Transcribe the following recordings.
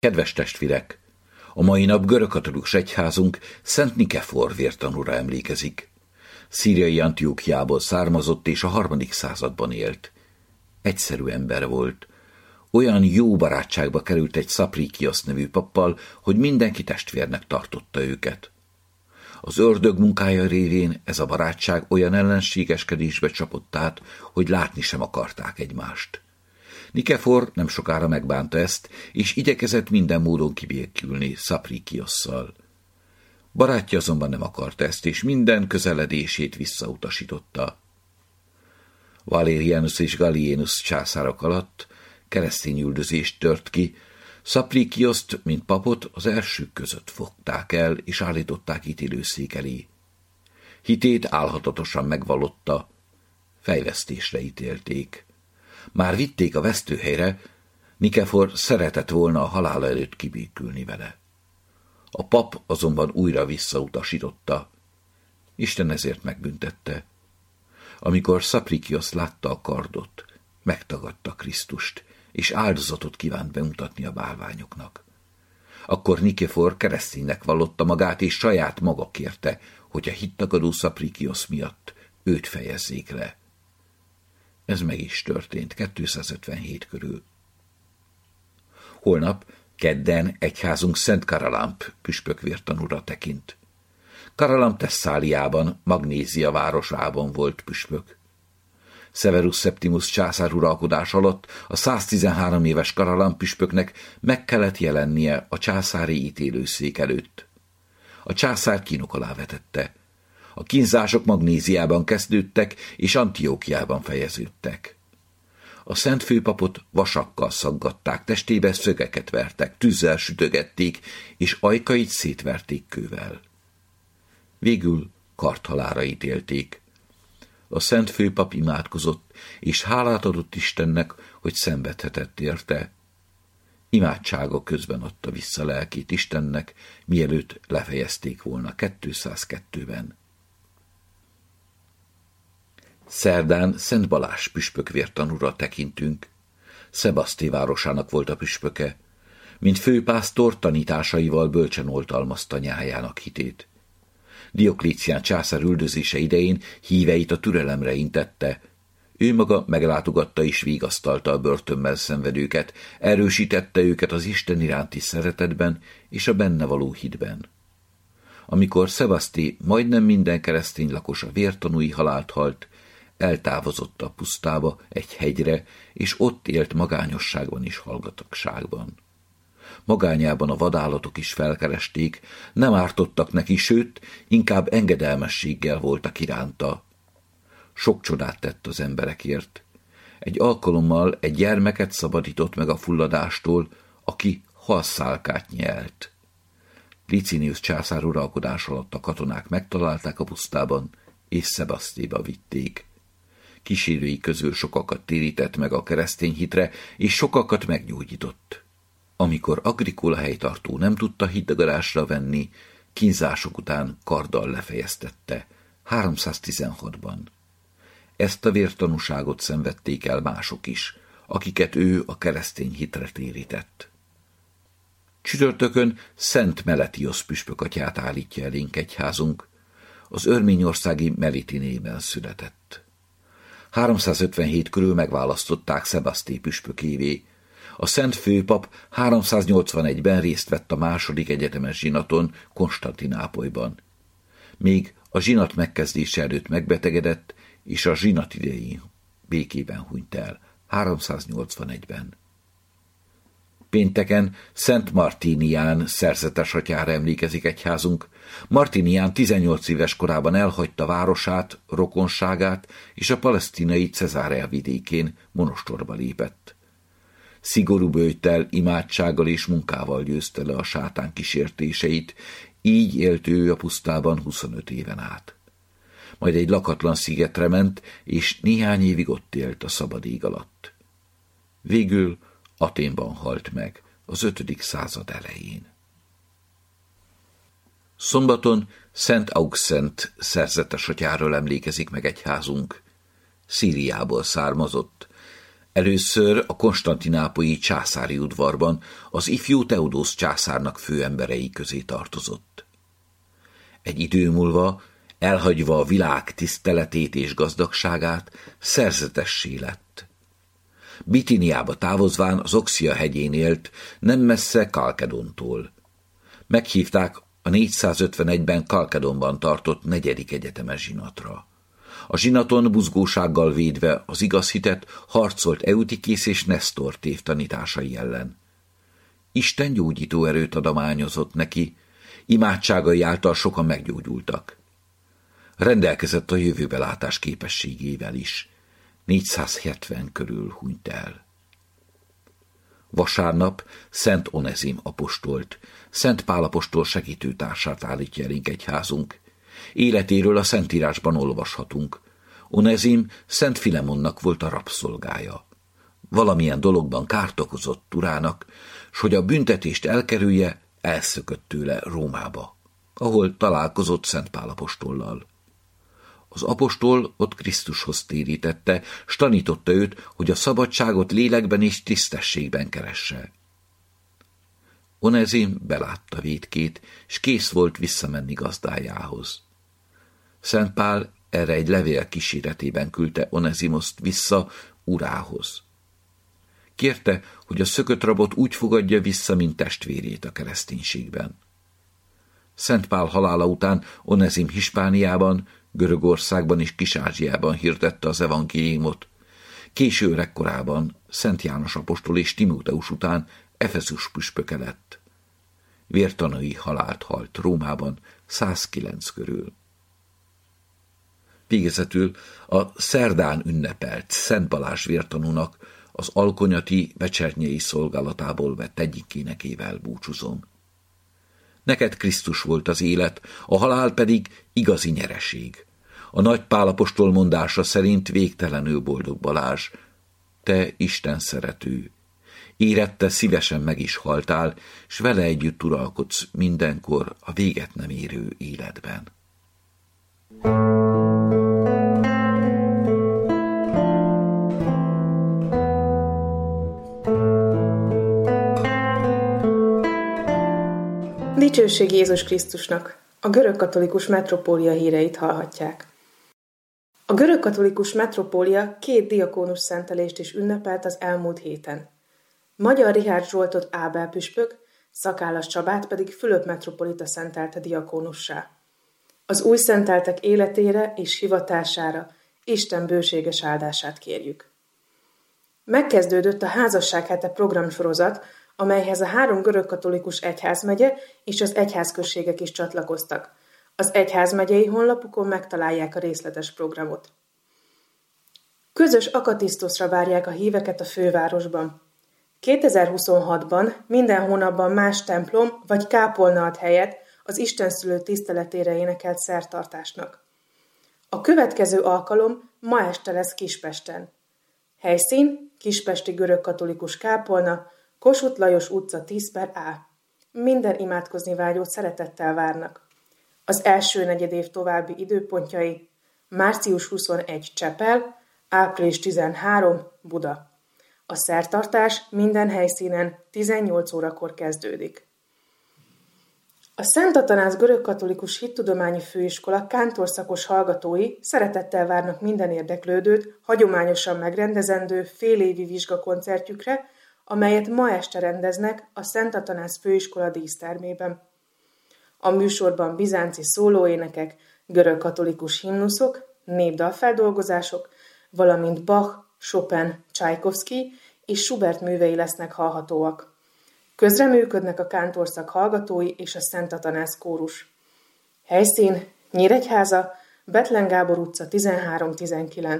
Kedves testvérek! A mai nap görögkatolikus egyházunk Szent Nikefor vértanúra emlékezik. Szíriai Antiókiából származott és a 3. században élt. Egyszerű ember volt. Olyan jó barátságba került egy Szaprikiosz nevű pappal, hogy mindenki testvérnek tartotta őket. Az ördög munkája révén ez a barátság olyan ellenségeskedésbe csapott át, hogy látni sem akarták egymást. Nikefor nem sokára megbánta ezt, és igyekezett minden módon kibékülni Szaprikiosszal. Barátja azonban nem akarta ezt, és minden közeledését visszautasította. Valerianus és Gallienus császárok alatt keresztény üldözés tört ki. Szaprikioszt, mint papot, az elsők között fogták el, és állították ítélőszék elé. Hitét álhatatosan megvallotta, fejvesztésre ítélték. Már vitték a vesztőhelyre, Nikefor szeretett volna a halála előtt kibékülni vele. A pap azonban újra visszautasította. Isten ezért megbüntette. Amikor Szaprikiosz látta a kardot, megtagadta Krisztust, és áldozatot kívánt bemutatni a bálványoknak. Akkor Nikefor kereszténynek vallotta magát, és saját maga kérte, hogy a hittagadó Szaprikiosz miatt őt fejezzék le. Ez meg is történt 257 körül. Holnap, kedden egyházunk Szent Karalamp püspök vértanúra tekint. Karalamp Thesszáliában, Magnézia városában volt püspök. Severus Septimus császár uralkodás alatt a 113 éves Karalamp püspöknek meg kellett jelennie a császári ítélőszék előtt. A császár kínok alá vetette. A kínzások Magnéziában kezdődtek, és Antiókiában fejeződtek. A szent főpapot vasakkal szaggatták, testébe szögeket vertek, tűzzel sütögették, és ajkait szétverték kővel. Végül karthalálra ítélték. A szent főpap imádkozott, és hálát adott Istennek, hogy szenvedhetett érte. Imádsága közben adta vissza lelkét Istennek, mielőtt lefejezték volna 202-ben. Szerdán Szent Balázs püspök vértanúra tekintünk. Szebaszté városának volt a püspöke. Mint főpásztor tanításaival bölcsen oltalmazta nyájának hitét. Dioklícián császár üldözése idején híveit a türelemre intette. Ő maga meglátogatta és vigasztalta a börtönben szenvedőket, erősítette őket az Isten iránti szeretetben és a benne való hitben. Amikor Szebaszté majdnem minden keresztény lakos a vértanúi halált halt, eltávozott a pusztába, egy hegyre, és ott élt magányosságban és hallgatagságban. Magányában a vadállatok is felkeresték, nem ártottak neki, sőt, inkább engedelmességgel voltak iránta. Sok csodát tett az emberekért. Egy alkalommal egy gyermeket szabadított meg a fulladástól, aki halszálkát nyelt. Licinius császár uralkodás alatt a katonák megtalálták a pusztában, és Szebasztéba vitték. Kísérői közül sokakat térített meg a keresztény hitre, és sokakat meggyógyított. Amikor Agricola helytartó nem tudta hitdagadásra venni, kínzások után karddal lefejeztette, 316-ban. Ezt a vértanúságot szenvedték el mások is, akiket ő a keresztény hitre térített. Csütörtökön Szent Meletiosz püspökatyát állítja elénk egyházunk, az örményországi Melitinében született. 357 körül megválasztották Szebaszté püspökévé. A szent főpap 381-ben részt vett a második egyetemes zsinaton Konstantinápolyban. Még a zsinat megkezdése előtt megbetegedett, és a zsinat idején békében hunyt el, 381-ben. Pénteken Szent Martinián szerzetes atyára emlékezik egyházunk. Martinián 18 éves korában elhagyta városát, rokonságát, és a palesztinai Cezárea vidékén monostorba lépett. Szigorú böjttel, imádsággal és munkával győzte le a sátán kísértéseit, így élt ő a pusztában 25 éven át. Majd egy lakatlan szigetre ment, és néhány évig ott élt a szabad ég alatt. Végül Athénban halt meg, az 5. század elején. Szombaton Szent Auxent szerzetes atyáról emlékezik meg egyházunk. Szíriából származott. Először a konstantinápolyi császári udvarban az ifjú Teodósz császárnak főemberei közé tartozott. Egy idő múlva, elhagyva a világ tiszteletét és gazdagságát, szerzetessé lett. Bitiniába távozván az Oxia hegyén élt, nem messze Kalkedontól. Meghívták a 451-ben Kalkedonban tartott 4. egyetemes zsinatra. A zsinaton buzgósággal védve az igaz hitet harcolt Eutikész és Nesztor tévtanításai ellen. Isten gyógyító erőt adományozott neki, imádságai által sokan meggyógyultak. Rendelkezett a jövőbelátás képességével is. 470 körül hunyt el. Vasárnap Szent Onezim apostolt, Szent Pál apostol segítőtársát állítja elénk egyházunk. Életéről a Szentírásban olvashatunk. Onezim Szent Filemonnak volt a rabszolgája. Valamilyen dologban kárt okozott urának, s hogy a büntetést elkerülje, elszökött tőle Rómába, ahol találkozott Szent Pál apostollal. Az apostol ott Krisztushoz térítette, s tanította őt, hogy a szabadságot lélekben és tisztességben keresse. Onezim belátta vétkét, s kész volt visszamenni gazdájához. Szent Pál erre egy levél kíséretében küldte Onezimoszt vissza urához. Kérte, hogy a szökött rabot úgy fogadja vissza, mint testvérét a kereszténységben. Szent Pál halála után Onezim Hispániában, Görögországban és Kis-Ázsiában hirdette az evangéliumot. Késő öregkorában Szent János apostol és Timóteus után Efezus püspöke lett. Vértanúi halált halt Rómában 109 körül. Végezetül a szerdán ünnepelt Szent Balázs vértanúnak az alkonyati vecsernyei szolgálatából vett egyik énekével búcsúzom. Neked Krisztus volt az élet, a halál pedig igazi nyereség. A nagy Pál apostol mondása szerint végtelenül boldog Balázs, te Isten szerető. Érette szívesen meg is haltál, s vele együtt uralkodsz mindenkor a véget nem érő életben. Dicsőség Jézus Krisztusnak! A görögkatolikus metropólia híreit hallhatják. A görögkatolikus metropólia 2 diakónus szentelést is ünnepelt az elmúlt héten. Magyar Richárd Zsoltot Ábel püspök, Szakállas Csabát pedig Fülöp metropolita szentelte diakónussá. Az új szenteltek életére és hivatására Isten bőséges áldását kérjük. Megkezdődött a Házasság hete programsorozat, amelyhez a 3 görögkatolikus egyházmegye és az egyházközségek is csatlakoztak. Az egyházmegyei honlapukon megtalálják a részletes programot. Közös akatisztoszra várják a híveket a fővárosban. 2026-ban minden hónapban más templom vagy kápolna ad helyet az Istenszülő tiszteletére énekelt szertartásnak. A következő alkalom ma este lesz Kispesten. Helyszín: Kispesti görögkatolikus kápolna, Kossuth Lajos utca 10/A. Minden imádkozni vágyót szeretettel várnak. Az első negyedév további időpontjai: március 21 Csepel, április 13 Buda. A szertartás minden helyszínen 18 órakor kezdődik. A Szent Atanász Görögkatolikus Hittudományi Főiskola kántorszakos hallgatói szeretettel várnak minden érdeklődőt hagyományosan megrendezendő félévi vizsgakoncertjükre, amelyet ma este rendeznek a Szent Atanász Főiskola dísztermében. A műsorban bizánci szólóénekek, görögkatolikus himnuszok, népdalfeldolgozások, valamint Bach, Chopin, Csajkovszky és Schubert művei lesznek hallhatóak. Közreműködnek a kántorszak hallgatói és a Szent Atanász kórus. Helyszín: Nyíregyháza, Bethlen Gábor utca 13-19.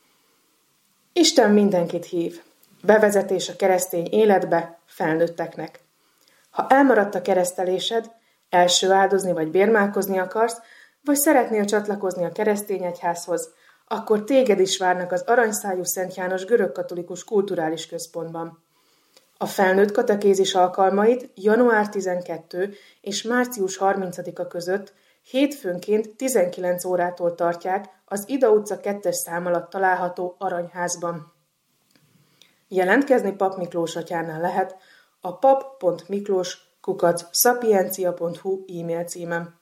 Isten mindenkit hív. Bevezetés a keresztény életbe felnőtteknek. Ha elmaradt a keresztelésed, első áldozni vagy bérmálkozni akarsz, vagy szeretnél csatlakozni a keresztény egyházhoz, akkor téged is várnak az Aranyszájú Szent János Görögkatolikus Kulturális Központban. A felnőtt katekézis alkalmait január 12 és március 30-a között hétfőnként 19 órától tartják az Ida utca 2-es szám alatt található Aranyházban. Jelentkezni Pap Miklós atyánál lehet a pap.miklós@sapiencia.hu e-mail címen.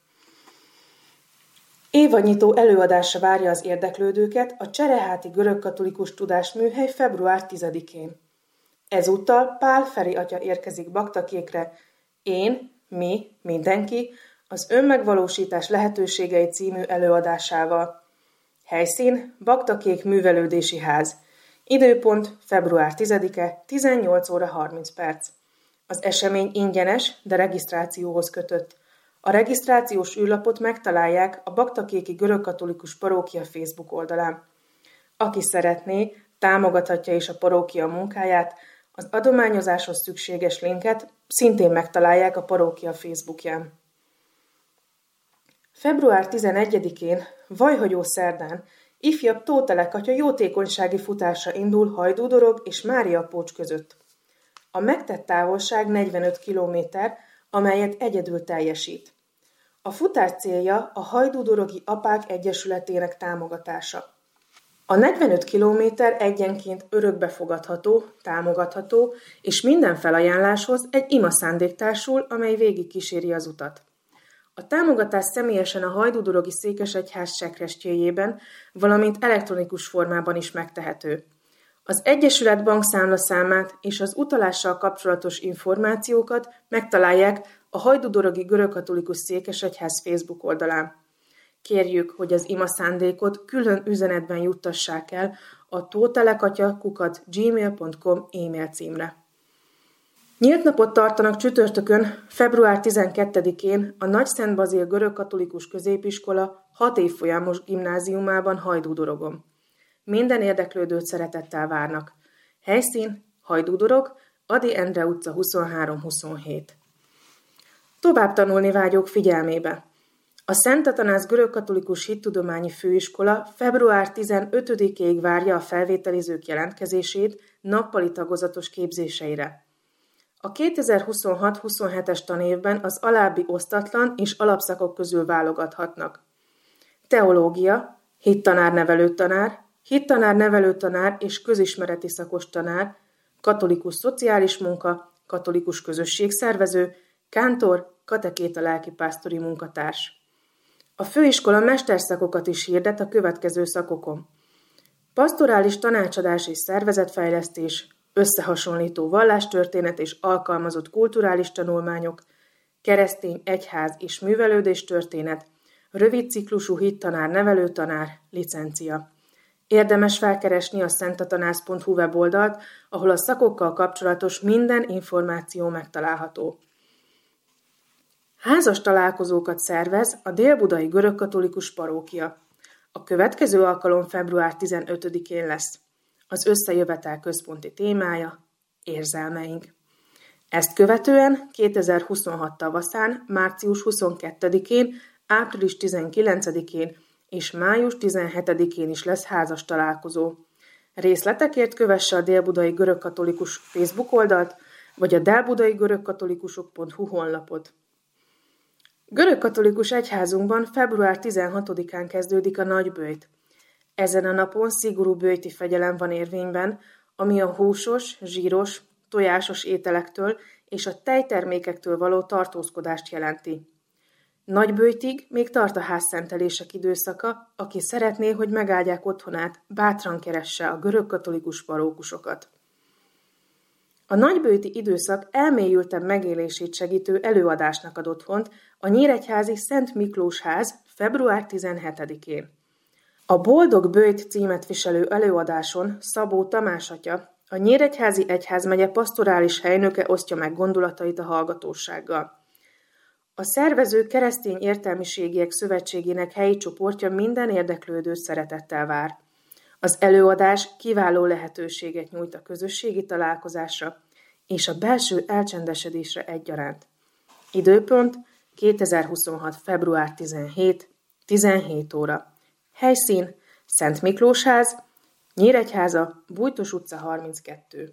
Évadnyitó előadása várja az érdeklődőket a Csereháti Görögkatolikus Tudásműhely február 10-én. Ezúttal Pál Feri atya érkezik Baktakékre, Én, mi, mindenki, az önmegvalósítás lehetőségei című előadásával. Helyszín Baktakék művelődési ház. Időpont február 10-e, 18 óra 30 perc. Az esemény ingyenes, de regisztrációhoz kötött. A regisztrációs űrlapot megtalálják a Baktakéki Görögkatolikus Parókia Facebook oldalán. Aki szeretné, támogathatja is a parókia munkáját, az adományozáshoz szükséges linket szintén megtalálják a parókia Facebookján. Február 11-én, vajhagyó szerdán, ifjabb Tótelek atya jótékonysági futása indul Hajdúdorog és Máriapócs között. A megtett távolság 45 km, amelyet egyedül teljesít. A futás célja a Hajdúdorogi Apák Egyesületének támogatása. A 45 km egyenként örökbefogadható, támogatható, és minden felajánláshoz egy ima szándék társul, amely végig kíséri az utat. A támogatás személyesen a Hajdúdorogi Székesegyház sekrestjéjében, valamint elektronikus formában is megtehető. Az Egyesület bankszámlaszámát és az utalással kapcsolatos információkat megtalálják a Hajdúdorogi Görögkatolikus Székesegyház Facebook oldalán. Kérjük, hogy az ima szándékot külön üzenetben juttassák el a totelekatya@gmail.com e-mail címre. Nyílt napot tartanak csütörtökön, február 12-én a Nagyszent Bazil Görögkatolikus Középiskola 6 évfolyamos gimnáziumában Hajdúdorogon. Minden érdeklődőt szeretettel várnak. Helyszín Hajdúdorog, Ady Endre utca 23-27. Tovább tanulni vágyók figyelmébe. A Szent Atanász Görögkatolikus Hittudományi Főiskola február 15-ig várja a felvételizők jelentkezését nappali tagozatos képzéseire. A 2026-27-es tanévben az alábbi osztatlan és alapszakok közül válogathatnak. Teológia, hittanár-nevelőtanár, hittanár-nevelőtanár és közismereti szakos tanár, katolikus szociális munka, katolikus közösségszervező, kántor, katekéta lelkipásztori munkatárs. A főiskola mesterszakokat is hirdet a következő szakokon. Pastorális tanácsadás és szervezetfejlesztés, összehasonlító vallástörténet és alkalmazott kulturális tanulmányok, keresztény egyház és művelődés történet, rövid ciklusú hittanár-nevelőtanár, licencia. Érdemes felkeresni a szentatanász.hu weboldalt, ahol a szakokkal kapcsolatos minden információ megtalálható. Házas találkozókat szervez a Dél-Budai Görögkatolikus Parókia. A következő alkalom február 15-én lesz. Az összejövetel központi témája érzelmeink. Ezt követően 2026 tavaszán, március 22-én, április 19-én és május 17-én is lesz házas találkozó. Részletekért kövesse a Dél-Budai Görögkatolikus Facebook oldalt, vagy a delbudaigörögkatolikusok.hu honlapot. Görögkatolikus egyházunkban február 16-án kezdődik a nagyböjt. Ezen a napon szigorú böjti fegyelem van érvényben, ami a húsos, zsíros, tojásos ételektől és a tejtermékektől való tartózkodást jelenti. Nagyböjtig még tart a házszentelések időszaka, aki szeretné, hogy megáldják otthonát, bátran keresse a görögkatolikus parókusokat. A nagyböjti időszak elmélyültebb megélését segítő előadásnak ad otthont a nyíregyházi Szent Miklós ház február 17-én. A Boldog Böjt címet viselő előadáson Szabó Tamás atya, a Nyíregyházi Egyházmegye pastorális helynöke osztja meg gondolatait a hallgatósággal. A szervező Keresztény Értelmiségiek Szövetségének helyi csoportja minden érdeklődőt szeretettel vár. Az előadás kiváló lehetőséget nyújt a közösségi találkozásra és a belső elcsendesedésre egyaránt. Időpont 2026. február 17 óra. Helyszín Szent Miklós ház, Nyíregyháza, Bújtos utca 32.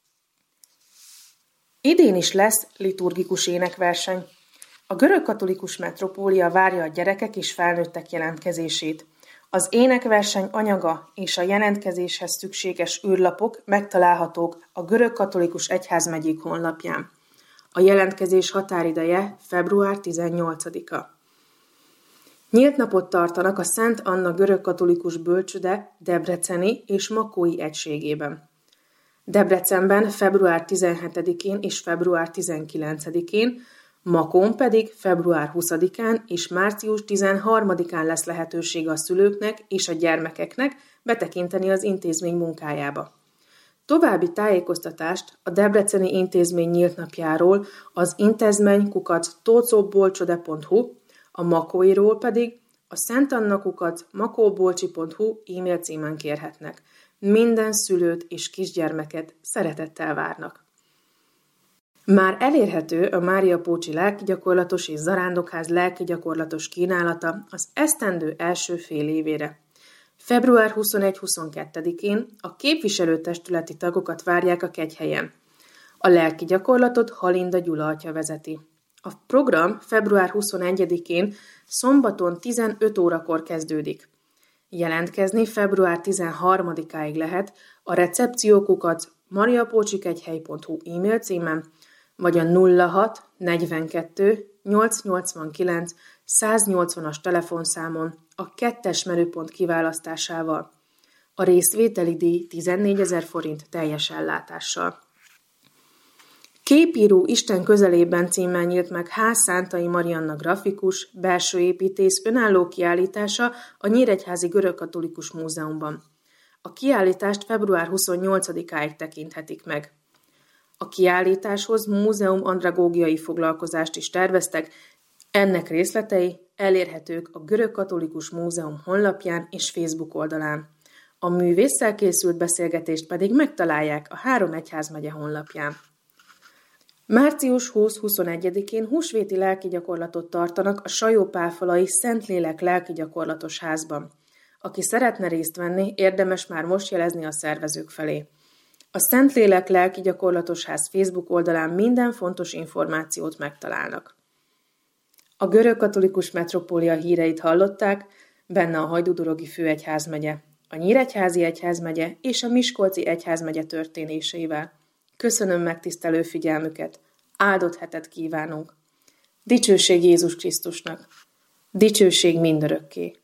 Idén is lesz liturgikus énekverseny. A Görögkatolikus Metropólia várja a gyerekek és felnőttek jelentkezését. Az énekverseny anyaga és a jelentkezéshez szükséges űrlapok megtalálhatók a Görögkatolikus Egyházmegyék honlapján. A jelentkezés határideje február 18-a. Nyílt napot tartanak a Szent Anna görögkatolikus bölcsőde debreceni és makói egységében. Debrecenben február 17-én és február 19-én, Makón pedig február 20-án és március 13-án lesz lehetőség a szülőknek és a gyermekeknek betekinteni az intézmény munkájába. További tájékoztatást a Debreceni Intézmény nyílt napjáról az intézmény@tocobbolcsode.hu, a makóiról pedig a szentanna@makóbolcsi.hu e-mail címen kérhetnek. Minden szülőt és kisgyermeket szeretettel várnak. Már elérhető a Mária Pócsi lelkigyakorlatos és zarándokház lelkigyakorlatos kínálata az esztendő első fél évére. Február 21-22-én a képviselőtestületi tagokat várják a Kegyhelyen. A lelkigyakorlatot Halinda Gyula atya vezeti. A program február 21-én szombaton 15 órakor kezdődik. Jelentkezni február 13-áig lehet a recepciókukat@mariapócsikegyhely.hu e-mail címen, vagy a 06 42 889 180-as telefonszámon a 2-es menüpont kiválasztásával. A részvételi díj 14 000 forint teljes ellátással. Képíró Isten közelében címmel nyílt meg H. Szántai Marianna grafikus, belső építész önálló kiállítása a Nyíregyházi Görögkatolikus Múzeumban. A kiállítást február 28-áig tekinthetik meg. A kiállításhoz múzeum andragógiai foglalkozást is terveztek, ennek részletei elérhetők a Görögkatolikus Múzeum honlapján és Facebook oldalán. A művésszel készült beszélgetést pedig megtalálják a 3 egyházmegye honlapján. Március 20-21-én húsvéti lelkigyakorlatot tartanak a Sajó-Pálfalai Szentlélek lelkigyakorlatos házban. Aki szeretne részt venni, érdemes már most jelezni a szervezők felé. A Szentlélek lelkigyakorlatos ház Facebook oldalán minden fontos információt megtalálnak. A Görögkatolikus Metropólia híreit hallották, benne a Hajdúdorogi főegyházmegye, a Nyíregyházi egyházmegye és a Miskolci egyházmegye történéseivel. Köszönöm megtisztelő figyelmüket, áldott hetet kívánunk! Dicsőség Jézus Krisztusnak! Dicsőség mindörökké!